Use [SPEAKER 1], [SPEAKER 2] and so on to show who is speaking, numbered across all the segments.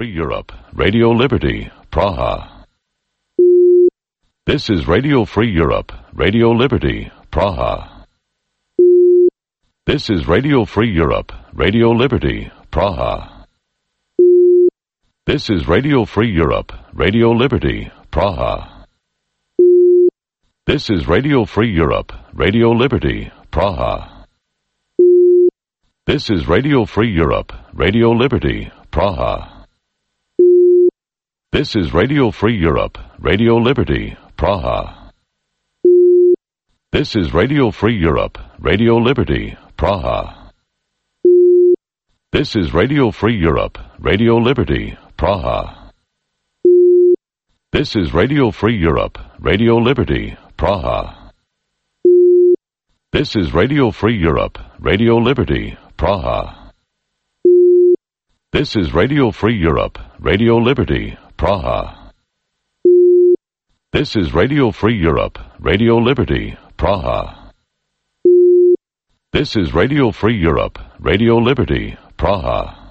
[SPEAKER 1] Free Europe, Radio Liberty, Praha. This is Radio Free Europe, Radio Liberty, Praha. This is Radio Free Europe, Radio Liberty, Praha. This is Radio Free Europe, Radio Liberty, Praha. This is Radio Free Europe, Radio Liberty, Praha. This is Radio Free Europe, Radio Liberty, Praha. This is Radio Free Europe, Radio Liberty, Praha. This is Radio Free Europe, Radio Liberty, Praha. This is Radio Free Europe, Radio Liberty, Praha. This is Radio Free Europe, Radio Liberty, Praha. This is Radio Free Europe, Radio Liberty, Praha. This is Radio Free Europe, Radio Liberty, Praha. This is Radio Free Europe, Radio Liberty, Praha. This is Radio Free Europe, Radio Liberty, Praha.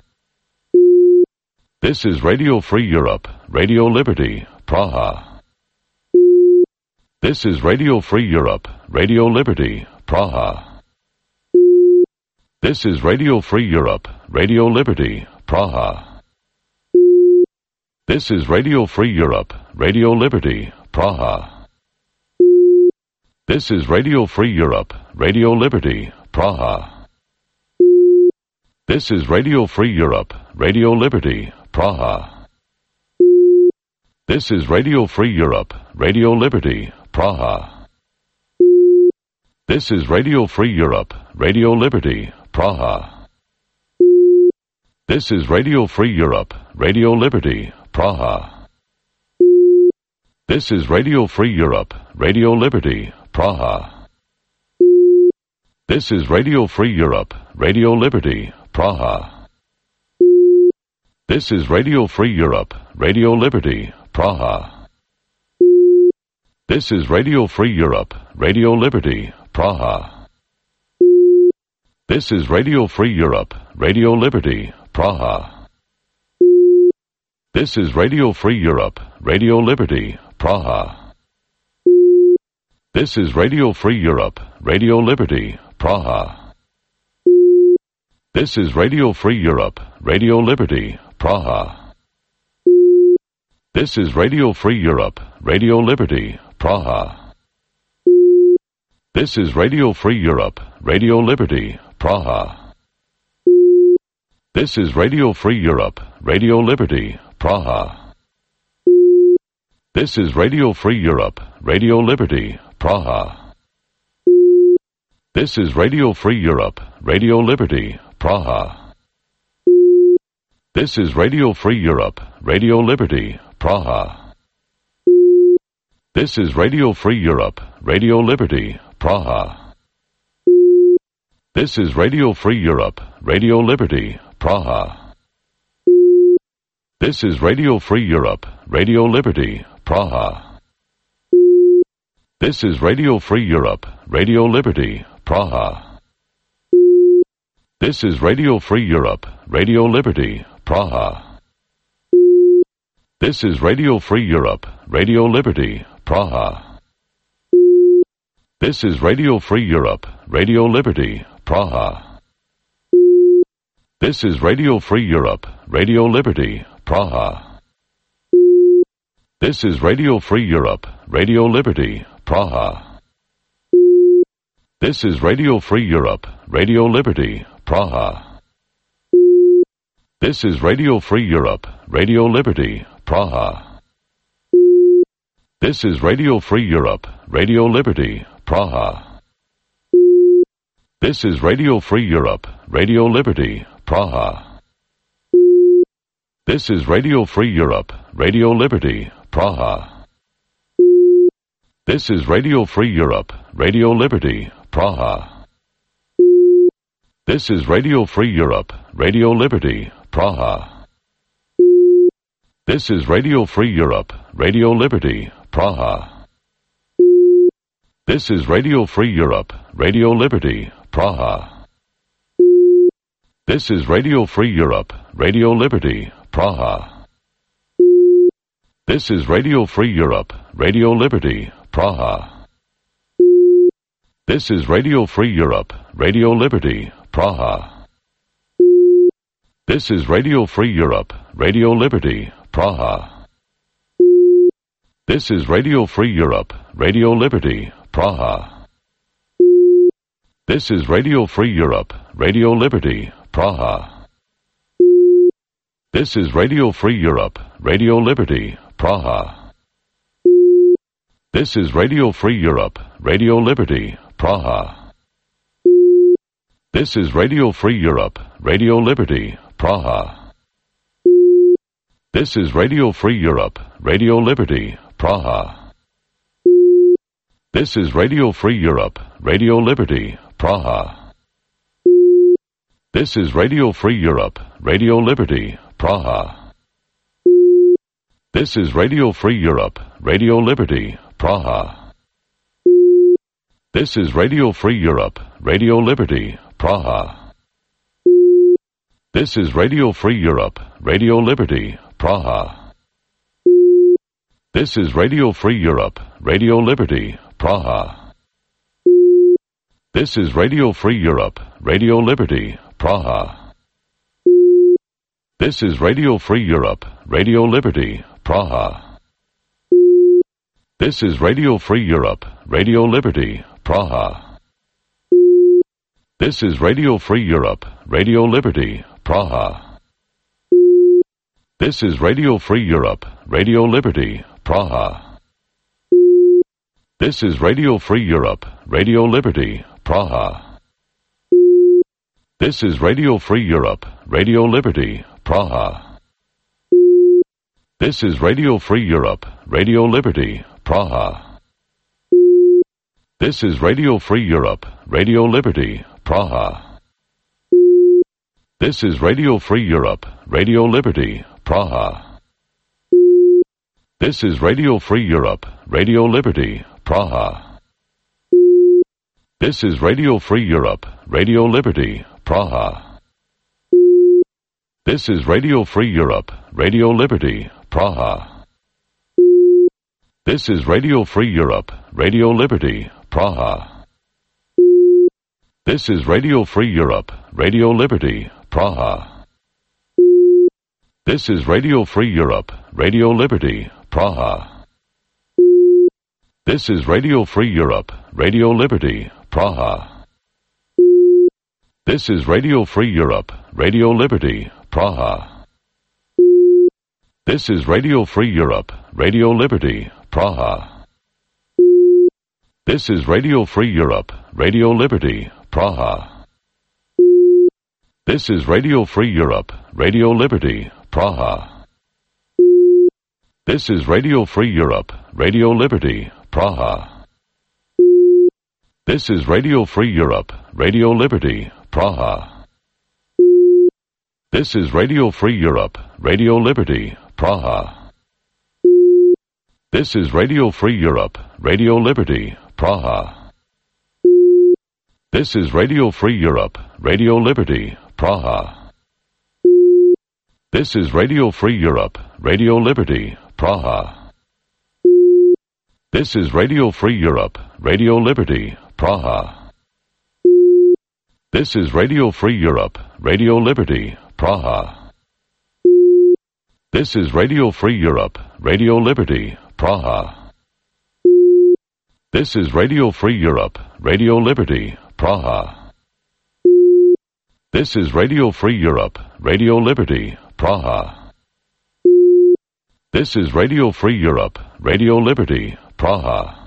[SPEAKER 1] This is Radio Free Europe, Radio Liberty, Praha. This is Radio Free Europe, Radio Liberty, Praha. This is Radio Free Europe, Radio Liberty, Praha. This is Radio Free Europe, Radio Liberty, Praha. This is Radio Free Europe, Radio Liberty, Praha. This is Radio Free Europe, Radio Liberty, Praha. This is Radio Free Europe, Radio Liberty, Praha. This is Radio Free Europe, Radio Liberty, Praha. This is Radio Free Europe, Radio Liberty, Praha. This is Radio Free Europe, Radio Liberty, Praha. This is Radio Free Europe, Radio Liberty, Praha. This is Radio Free Europe, Radio Liberty, Praha. This is Radio Free Europe, Radio Liberty, Praha. This is Radio Free Europe, Radio Liberty, Praha. This is Radio Free Europe, Radio Liberty, Praha. This is Radio Free Europe, Radio Liberty, Praha. This is Radio Free Europe, Radio Liberty, Praha. This is Radio Free Europe, Radio Liberty, Praha. This is Radio Free Europe, Radio Liberty, Praha. This is Radio Free Europe, Radio Liberty, Praha. This is Radio Free Europe, Radio Liberty, Praha. This is Radio Free Europe, Radio Liberty, Praha. This is Radio Free Europe, Radio Liberty, Praha. This is Radio Free Europe, Radio Liberty, Praha. This is Radio Free Europe, Radio Liberty, Praha. This is Radio Free Europe, Radio Liberty, Praha. This is Radio Free Europe, Radio Liberty, Praha. This is Radio Free Europe, Radio Liberty, Praha. This is Radio Free Europe, Radio Liberty, Praha. This is Radio Free Europe, Radio Liberty, Praha. This is Radio Free Europe, Radio Liberty, Praha. This is Radio Free Europe, Radio Liberty, Praha. This is Radio Free Europe, Radio Liberty, Praha. This is Radio Free Europe, Radio Liberty, Praha. This is Radio Free Europe, Radio Liberty, Praha. This is Radio Free Europe, Radio Liberty, Praha. This is Radio Free Europe, Radio Liberty, Praha. This is Radio Free Europe, Radio Liberty, Praha. This is Radio Free Europe, Radio Liberty, Praha. This is Radio Free Europe, Radio Liberty, Praha. This is Radio Free Europe, Radio Liberty, Praha. This is Radio Free Europe, Radio Liberty, Praha. This is Radio Free Europe, Radio Liberty, Praha. This is Radio Free Europe, Radio Liberty, Praha. This is Radio Free Europe, Radio Liberty, Praha. This is Radio Free Europe, Radio Liberty, Praha. This is Radio Free Europe, Radio Liberty, Praha. This is Radio Free Europe, Radio Liberty, Praha. This is Radio Free Europe, Radio Liberty, Praha. This is Radio Free Europe, Radio Liberty, Praha. This is Radio Free Europe, Radio Liberty, Praha. This is Radio Free Europe, Radio Liberty, Praha. This is Radio Free Europe, Radio Liberty, Praha. This is Radio Free Europe, Radio Liberty, Praha. This is Radio Free Europe, Radio Liberty, Praha. This is Radio Free Europe, Radio Liberty, Praha. This is Radio Free Europe, Radio Liberty, Praha. This is Radio Free Europe, Radio Liberty, Praha. This is Radio Free Europe, Radio Liberty, Praha. This is Radio Free Europe, Radio Liberty, Praha. This is Radio Free Europe, Radio Liberty, Praha. This is Radio Free Europe, Radio Liberty, Praha. This is Radio Free Europe, Radio Liberty, Praha. This is Radio Free Europe, Radio Liberty, Praha. This is Radio Free Europe, Radio Liberty, Praha. This is Radio Free Europe, Radio Liberty, Praha. This is Radio Free Europe, Radio Liberty, Praha. This is Radio Free Europe, Radio Liberty, Praha. This is Radio Free Europe, Radio Liberty, Praha. This is Radio Free Europe, Radio Liberty, Praha. This is Radio Free Europe, Radio Liberty, Praha. This is Radio Free Europe, Radio Liberty, Praha. This is Radio Free Europe, Radio Liberty, Praha. This is Radio Free Europe, Radio Liberty, Praha. This is Radio Free Europe, Radio Liberty, Praha. This is Radio Free Europe, Radio Liberty, Praha. This is Radio Free Europe, Radio Liberty, Praha. This is Radio Free Europe, Radio Liberty, Praha. This is Radio Free Europe, Radio Liberty, Praha. This is Radio Free Europe, Radio Liberty, Praha. This is Radio Free Europe, Radio Liberty, Praha. This is Radio Free Europe, Radio Liberty, Praha. This is Radio Free Europe, Radio Liberty, Praha. This is Radio Free Europe, Radio Liberty, Praha. This is Radio Free Europe, Radio Liberty, Praha. This is Radio Free Europe, Radio Liberty, Praha. This is Radio Free Europe, Radio Liberty, Praha. This is Radio Free Europe, Radio Liberty, Praha. This is Radio Free Europe, Radio Liberty, Praha. This is Radio Free Europe, Radio Liberty, Praha.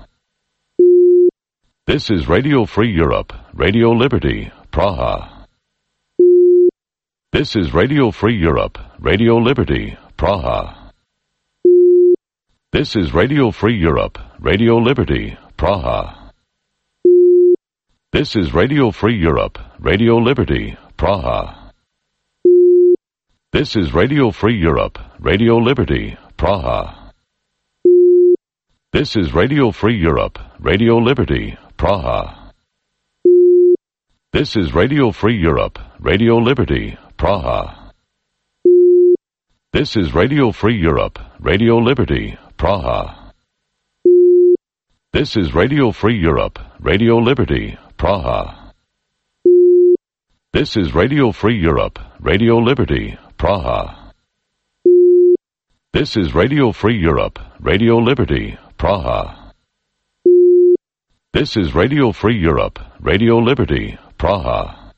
[SPEAKER 1] This is Radio Free Europe, Radio Liberty, Praha. This is Radio Free Europe, Radio Liberty, Praha. This is Radio Free Europe, Radio Liberty, Praha. This is Radio Free Europe, Radio Liberty, Praha. This is Radio Free Europe, Radio Liberty, Praha. This is Radio Free Europe, Radio Liberty, Praha. This is Radio Free Europe, Radio Liberty, Praha. This is Radio Free Europe, Radio Liberty, Praha. This is Radio Free Europe, Radio Liberty, Praha. This is Radio Free Europe, Radio Liberty, Praha. This is Radio Free Europe, Radio Liberty, Praha. This is Radio Free Europe, Radio Liberty, Praha.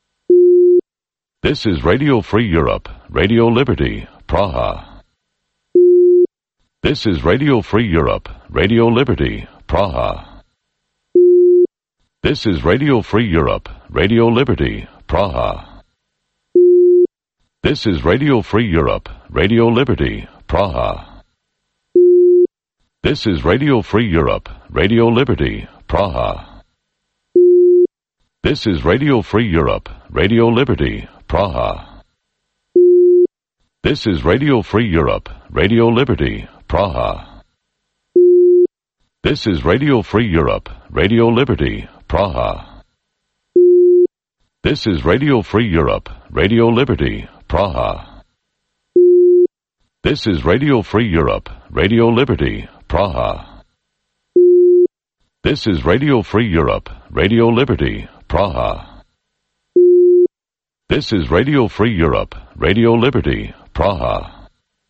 [SPEAKER 1] This is Radio Free Europe, Radio Liberty, Praha. This is Radio Free Europe, Radio Liberty, Praha. This is Radio Free Europe, Radio Liberty, Praha. This is Radio Free Europe, Radio Liberty, Praha. This is Radio Free Europe, Radio Liberty, Praha. This is Radio Free Europe, Radio Liberty, Praha. This is Radio Free Europe, Radio Liberty, Praha. This is Radio Free Europe, Radio Liberty, Praha. This is Radio Free Europe, Radio Liberty, Praha. This is Radio Free Europe, Radio Liberty, Praha. This is Radio Free Europe, Radio Liberty, Praha. This is Radio Free Europe, Radio Liberty, Praha.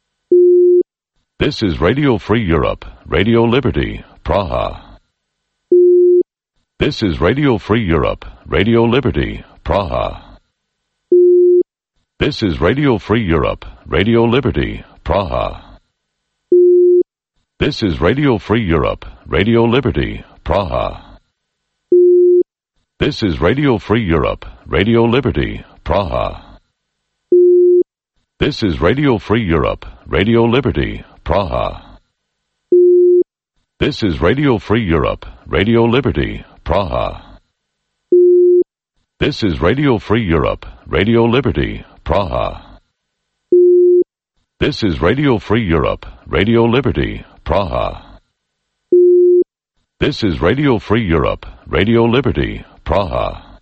[SPEAKER 1] This is Radio Free Europe, Radio Liberty, Praha. This is Radio Free Europe, Radio Liberty, Praha. This is Radio Free Europe, Radio Liberty, Praha. This is Radio Free Europe, Radio Liberty, Praha. This is Radio Free Europe, Radio Liberty, Praha. This is Radio Free Europe, Radio Liberty, Praha. This is Radio Free Europe, Radio Liberty, Praha. This is Radio Free Europe, Radio Liberty, Praha. This is Radio Free Europe, Radio Liberty, Praha. This is Radio Free Europe, Radio Liberty, Praha.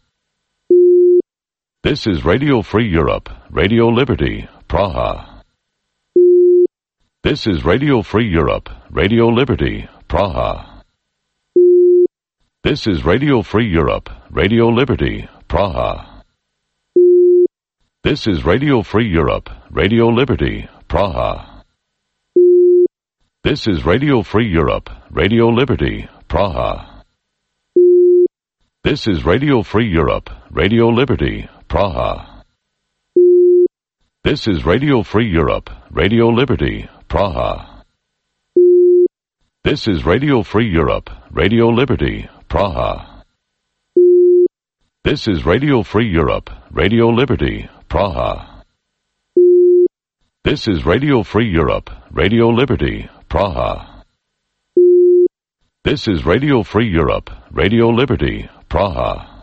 [SPEAKER 1] This is Radio Free Europe, Radio Liberty, Praha. This is Radio Free Europe, Radio Liberty, Praha. This is Radio Free Europe, Radio Liberty, Praha. This is Radio Free Europe, Radio Liberty, Praha. This is Radio Free Europe, Radio Liberty, Praha. This is Radio Free Europe, Radio Liberty, Praha. This is Radio Free Europe, Radio Liberty, Praha. This is Radio Free Europe, Radio Liberty, Praha. This is Radio Free Europe, Radio Liberty, Praha. This is Radio Free Europe, Radio Liberty, Praha. This is Radio Free Europe, Radio Liberty, Praha.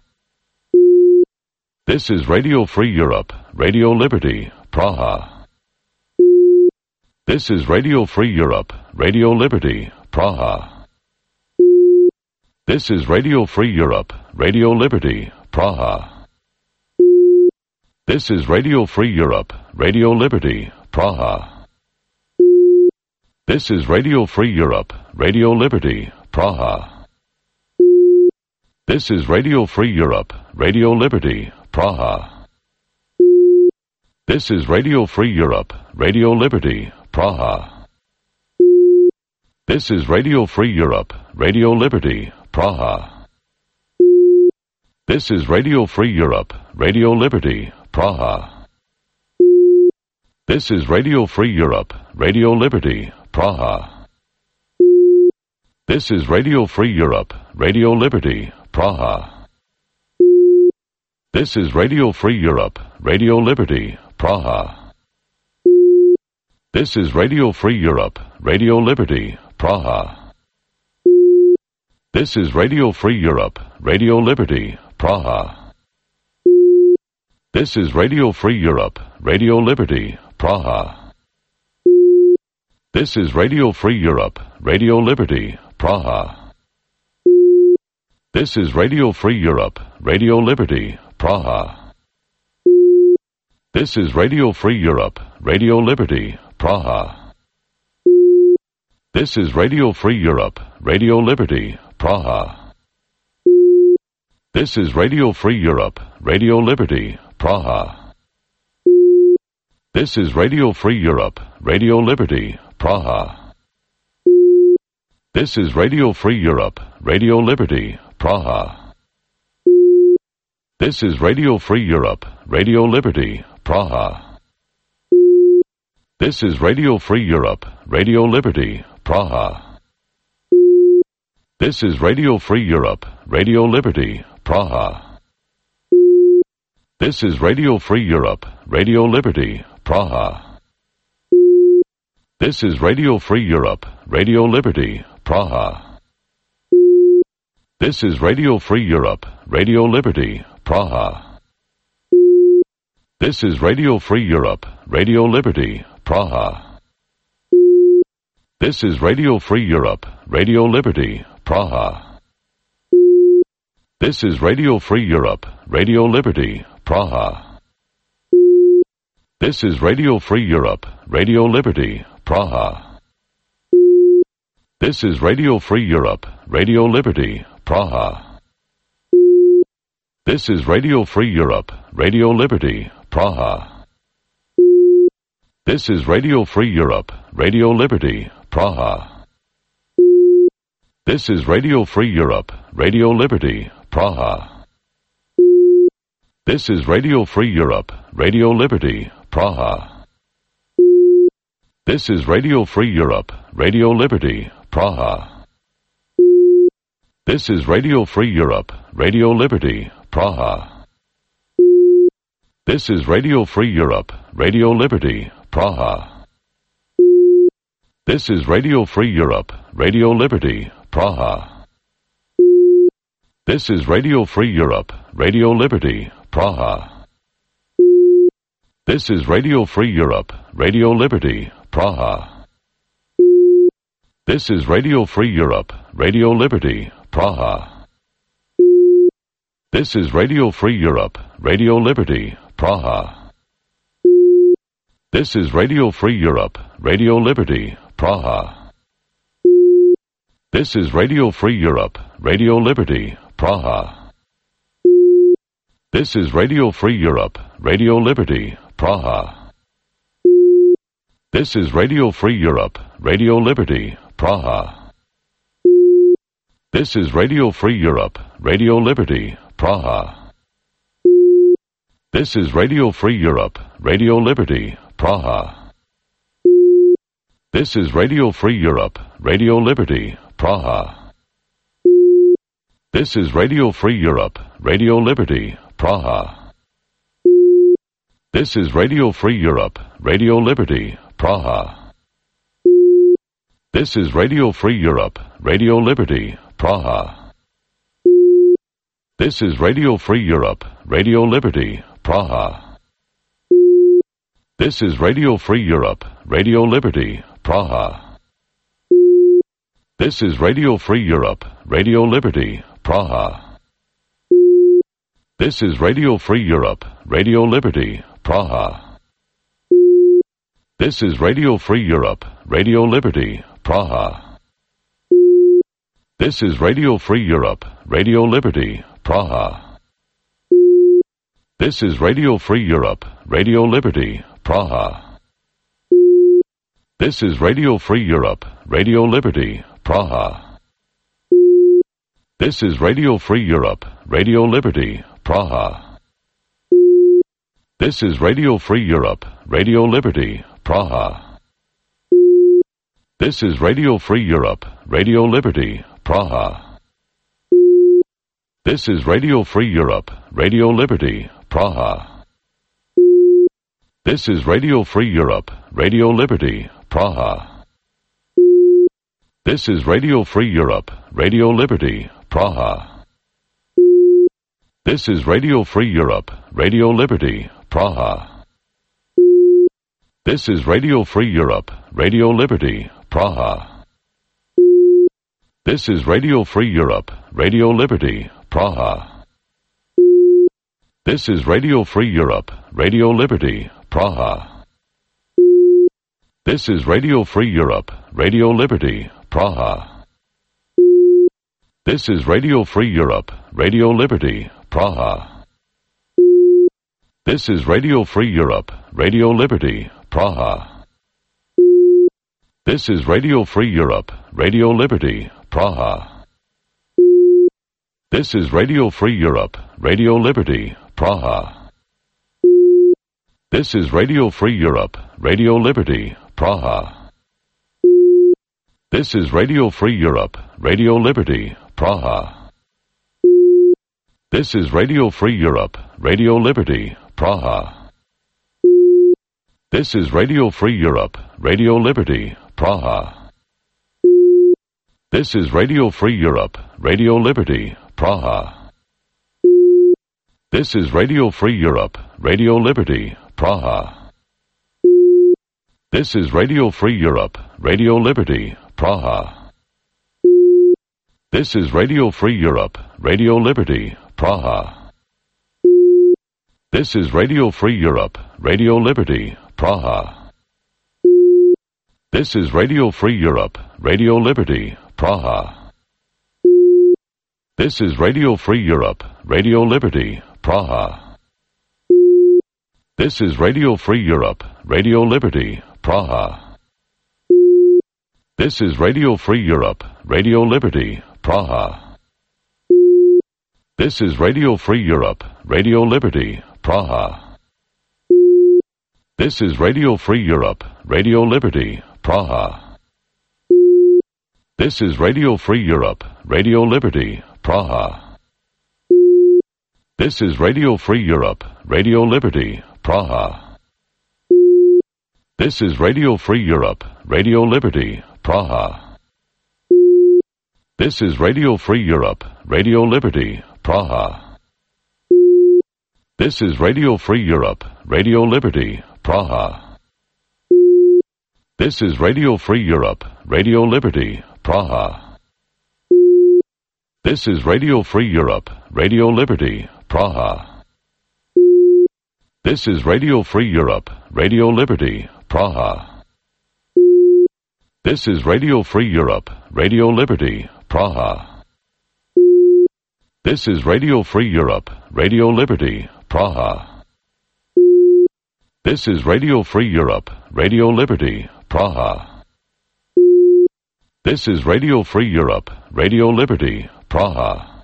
[SPEAKER 1] This is Radio Free Europe, Radio Liberty, Praha. This is Radio Free Europe, Radio Liberty, Praha. This is Radio Free Europe, Radio Liberty, Praha. This is Radio Free Europe, Radio Liberty, Praha. This is Radio Free Europe, Radio Liberty, Praha. This is Radio Free Europe, Radio Liberty, Praha. This is Radio Free Europe, Radio Liberty, Praha. This is Radio Free Europe, Radio Liberty, Praha. This is Radio Free Europe, Radio Liberty, Praha. This is Radio Free Europe, Radio Liberty, Praha. This is Radio Free Europe, Radio Liberty, Praha. This is Radio Free Europe, Radio Liberty, Praha. This is Radio Free Europe, Radio Liberty, Praha. This is Radio Free Europe, Radio Liberty, Praha. This is Radio Free Europe, Radio Liberty, Praha. This is Radio Free Europe, Radio Liberty, Praha. This is Radio Free Europe, Radio Liberty, Praha. This is Radio Free Europe, Radio Liberty, Praha. This is Radio Free Europe, Radio Liberty, Praha. This is Radio Free Europe, Radio Liberty, Praha. This is Radio Free Europe, Radio Liberty, Praha. This is Radio Free Europe, Radio Liberty, Praha. This is Radio Free Europe, Radio Liberty, Praha. This is Radio Free Europe, Radio Liberty, Praha. This is Radio Free Europe, Radio Liberty, Praha. This is Radio Free Europe, Radio Liberty, Praha. This is Radio Free Europe, Radio Liberty, Praha. This is Radio Free Europe, Radio Liberty, Praha. This is Radio Free Europe, Radio Liberty, Praha. This is Radio Free Europe, Radio Liberty, Praha. This is Radio Free Europe, Radio Liberty, Praha. This is Radio Free Europe, Radio Liberty, Praha. This is Radio Free Europe, Radio Liberty, Praha. This is Radio Free Europe, Radio Liberty, Praha. This is Radio Free Europe, Radio Liberty, Praha. This is Radio Free Europe, Radio Liberty, Praha. This is Radio Free Europe, Radio Liberty, Praha. This is Radio Free Europe, Radio Liberty, Praha. This is Radio Free Europe, Radio Liberty, Praha. This is Radio Free Europe, Radio Liberty, Praha. This is Radio Free Europe, Radio Liberty, Praha. This is Radio Free Europe, Radio Liberty, Praha. This is Radio Free Europe, Radio Liberty, Praha. This is Radio Free Europe, Radio Liberty, Praha. This is Radio Free Europe, Radio Liberty, Praha. This is Radio Free Europe, Radio Liberty, Praha. This is Radio Free Europe, Radio Liberty, Praha. This is Radio Free Europe, Radio Liberty, Praha. This is Radio Free Europe, Radio Liberty, Praha. This is Radio Free Europe, Radio Liberty, Praha. This is Radio Free Europe, Radio Liberty, Praha. This is Radio Free Europe, Radio Liberty, Praha. This is Radio Free Europe, Radio Liberty, Praha. This is Radio Free Europe, Radio Liberty, Praha. This is Radio Free Europe, Radio Liberty, Praha. This is Radio Free Europe, Radio Liberty, Praha. This is Radio Free Europe, Radio Liberty, Praha. This is Radio Free Europe, Radio Liberty, Praha. This is Radio Free Europe, Radio Liberty, Praha. This is Radio Free Europe, Radio Liberty, Praha. This is Radio Free Europe, Radio Liberty, Praha. This is Radio Free Europe, Radio Liberty, Praha. This is Radio Free Europe, Radio Liberty, Praha. This is Radio Free Europe, Radio Liberty, Praha. This is Radio Free Europe, Radio Liberty, Praha. This is Radio Free Europe, Radio Liberty, Praha. This is Radio Free Europe, Radio Liberty, Praha. This is Radio Free Europe, Radio Liberty, Praha. This is Radio Free Europe, Radio Liberty, Praha. This is Radio Free Europe, Radio Liberty, Praha. This is Radio Free Europe, Radio Liberty, Praha. This is Radio Free Europe, Radio Liberty, Praha. This is Radio Free Europe, Radio Liberty, Praha. This is Radio Free Europe, Radio Liberty, Praha. This is Radio Free Europe, Radio Liberty, Praha. This is Radio Free Europe, Radio Liberty, Praha. This is Radio Free Europe, Radio Liberty, Praha. This is Radio Free Europe, Radio Liberty, Praha. This is Radio Free Europe, Radio Liberty, Praha. This is Radio Free Europe, Radio Liberty, Praha. This is Radio Free Europe, Radio Liberty, Praha. This is Radio Free Europe, Radio Liberty, Praha. This is Radio Free Europe, Radio Liberty, Praha. This is Radio Free Europe, Radio Liberty, Praha. This is Radio Free Europe, Radio Liberty, Praha. This is Radio Free Europe, Radio Liberty, Praha. This is Radio Free Europe, Radio Liberty, Praha. This is Radio Free Europe, Radio Liberty, Praha. This is Radio Free Europe, Radio Liberty, Praha. This is Radio Free Europe, Radio Liberty, Praha. This is Radio Free Europe, Radio Liberty, Praha. This is Radio Free Europe, Radio Liberty, Praha. This is Radio Free Europe, Radio Liberty, Praha. This is Radio Free Europe, Radio Liberty, Praha. This is Radio Free Europe, Radio Liberty, Praha. This is Radio Free Europe, Radio Liberty, Praha. This is Radio Free Europe, Radio Liberty, Praha. This is Radio Free Europe, Radio Liberty, Praha. This is Radio Free Europe, Radio Liberty, Praha. This is Radio Free Europe, Radio Liberty, Praha. This is Radio Free Europe, Radio Liberty, Praha. This is Radio Free Europe, Radio Liberty, Praha. This is Radio Free Europe, Radio Liberty, Praha. This is Radio Free Europe, Radio Liberty, Praha. This is Radio Free Europe, Radio Liberty, Praha.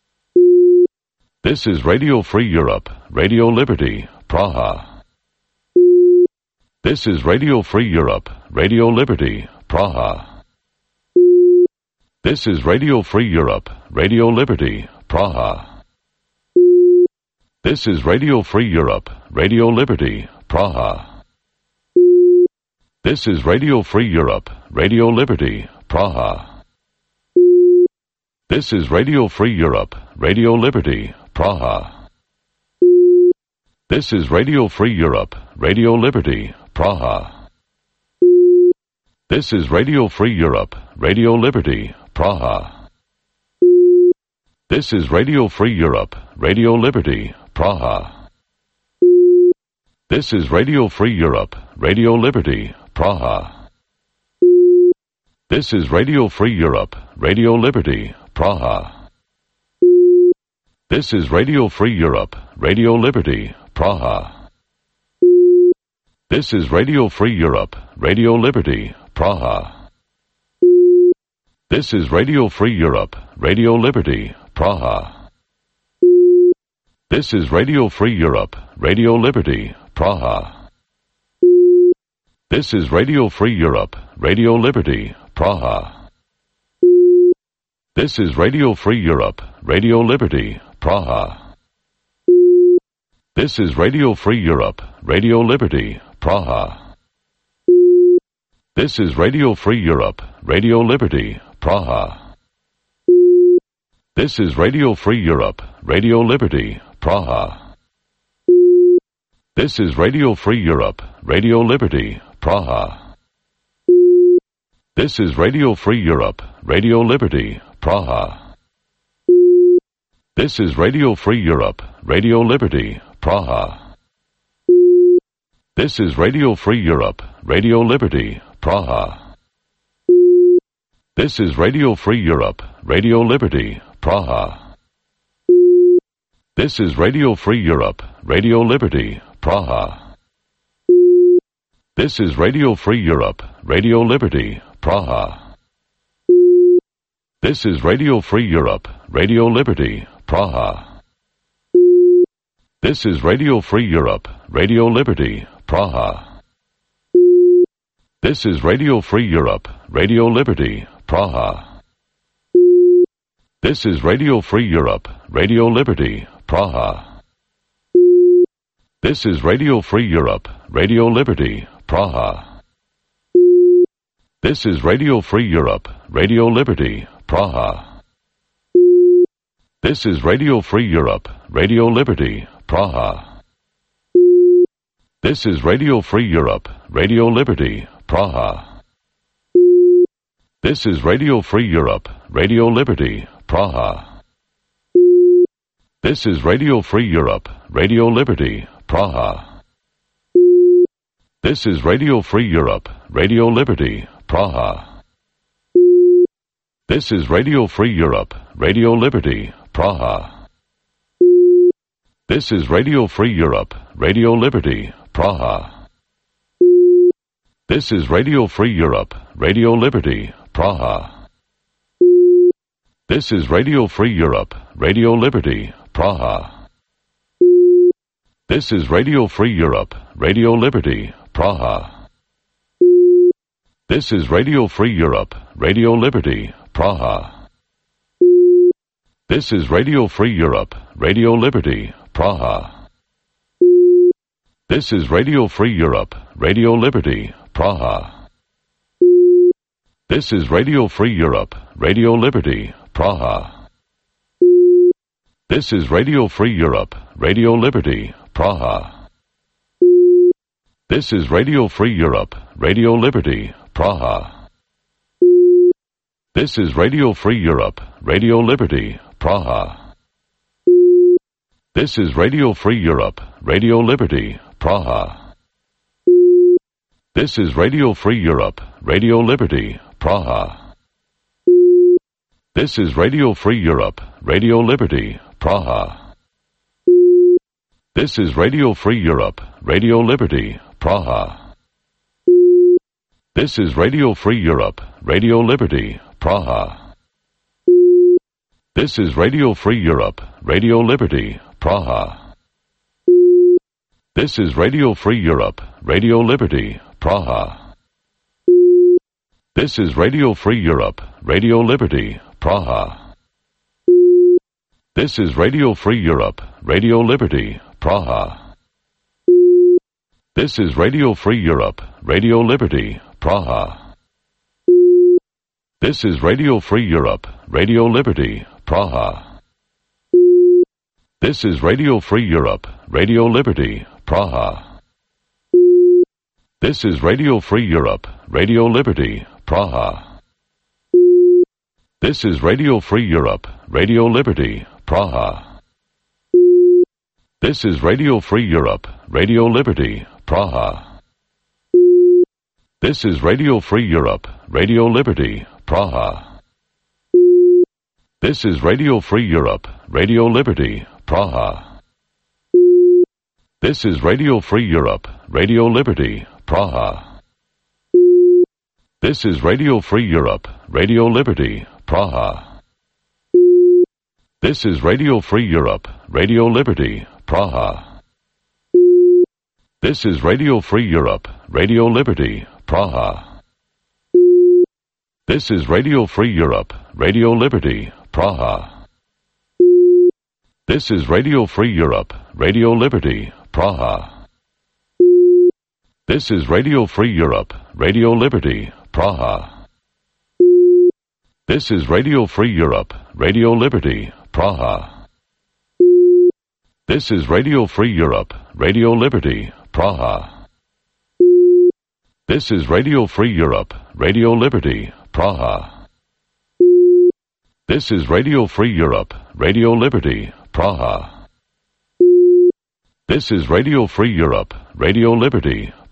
[SPEAKER 1] This is Radio Free Europe, Radio Liberty, Praha. This is Radio Free Europe, Radio Liberty, Praha. This is Radio Free Europe, Radio Liberty, Praha. This is Radio Free Europe, Radio Liberty, Praha. This is Radio Free Europe, Radio Liberty, Praha. This is Radio Free Europe, Radio Liberty, Praha. This is Radio Free Europe, Radio Liberty, Praha. This is Radio Free Europe, Radio Liberty, Praha. This is Radio Free Europe, Radio Liberty, Praha. This is Radio Free Europe, Radio Liberty, Praha. This is Radio Free Europe, Radio Liberty, Praha. This is Radio Free Europe, Radio Liberty, Praha. This is Radio Free Europe, Radio Liberty, Praha. This is Radio Free Europe, Radio Liberty, Praha. This is Radio Free Europe, Radio Liberty, Praha. This is Radio Free Europe, Radio Liberty, Praha. This is Radio Free Europe, Radio Liberty, Praha. This is Radio Free Europe, Radio Liberty, Praha. This is Radio Free Europe, Radio Liberty, Praha. This is Radio Free Europe, Radio Liberty, Praha. This is Radio Free Europe, Radio Liberty, Praha. This is Radio Free Europe, Radio Liberty, Praha. This is Radio Free Europe, Radio Liberty, Praha. This is Radio Free Europe, Radio Liberty, Praha. This is Radio Free Europe, Radio Liberty, Praha. This is Radio Free Europe, Radio Liberty, Praha. This is Radio Free Europe, Radio Liberty, Praha. This is Radio Free Europe, Radio Liberty, Praha. This is Radio Free Europe, Radio Liberty, Praha. This is Radio Free Europe, Radio Liberty, Praha. This is Radio Free Europe, Radio Liberty, Praha. This is Radio Free Europe, Radio Liberty, Praha. This is Radio Free Europe, Radio Liberty, Praha. This is Radio Free Europe, Radio Liberty, Praha. This is Radio Free Europe, Radio Liberty, Praha. This is Radio Free Europe, Radio Liberty, Praha. This is Radio Free Europe, Radio Liberty, Praha. This is Radio Free Europe, Radio Liberty, Praha. This is Radio Free Europe, Radio Liberty, Praha. This is Radio Free Europe, Radio Liberty, Praha. This is Radio Free Europe, Radio Liberty, Praha. This is Radio Free Europe, Radio Liberty, Praha. This is Radio Free Europe, Radio Liberty, Praha. This is Radio Free Europe, Radio Liberty, Praha. This is Radio Free Europe, Radio Liberty, Praha. This is Radio Free Europe, Radio Liberty, Praha. This is Radio Free Europe, Radio Liberty, Praha. This is Radio Free Europe, Radio Liberty, Praha. This is Radio Free Europe, Radio Liberty, Praha. This is Radio Free Europe, Radio Liberty, Praha. This is Radio Free Europe, Radio Liberty, Praha. This is Radio Free Europe, Radio Liberty, Praha. This is Radio Free Europe, Radio Liberty, Praha. This is Radio Free Europe, Radio Liberty, Praha. This is Radio Free Europe, Radio Liberty, Praha. This is Radio Free Europe, Radio Liberty, Praha. This is Radio Free Europe, Radio Liberty, Praha. This is Radio Free Europe, Radio Liberty, Praha. This is Radio Free Europe, Radio Liberty, Praha. This is Radio Free Europe, Radio Liberty, Praha. This is Radio Free Europe, Radio Liberty, Praha. This is Radio Free Europe, Radio Liberty, Praha. This is Radio Free Europe, Radio Liberty, Praha. This is Radio Free Europe, Radio Liberty, Praha. This is Radio Free Europe, Radio Liberty, Praha. This is Radio Free Europe, Radio Liberty, Praha. This is Radio Free Europe, Radio Liberty, Praha. This is Radio Free Europe, Radio Liberty, Praha. This is Radio Free Europe, Radio Liberty, Praha. This is Radio Free Europe, Radio Liberty, Praha. This is Radio Free Europe, Radio Liberty, Praha. This is Radio Free Europe, Radio Liberty, Praha. This is Radio Free Europe, Radio Liberty, Praha. This is Radio Free Europe, Radio Liberty, Praha. This is Radio Free Europe, Radio Liberty, Praha. This is Radio Free Europe, Radio Liberty, Praha. This is Radio Free Europe, Radio Liberty, Praha. This is Radio Free Europe, Radio Liberty, Praha. This is Radio Free Europe, Radio Liberty,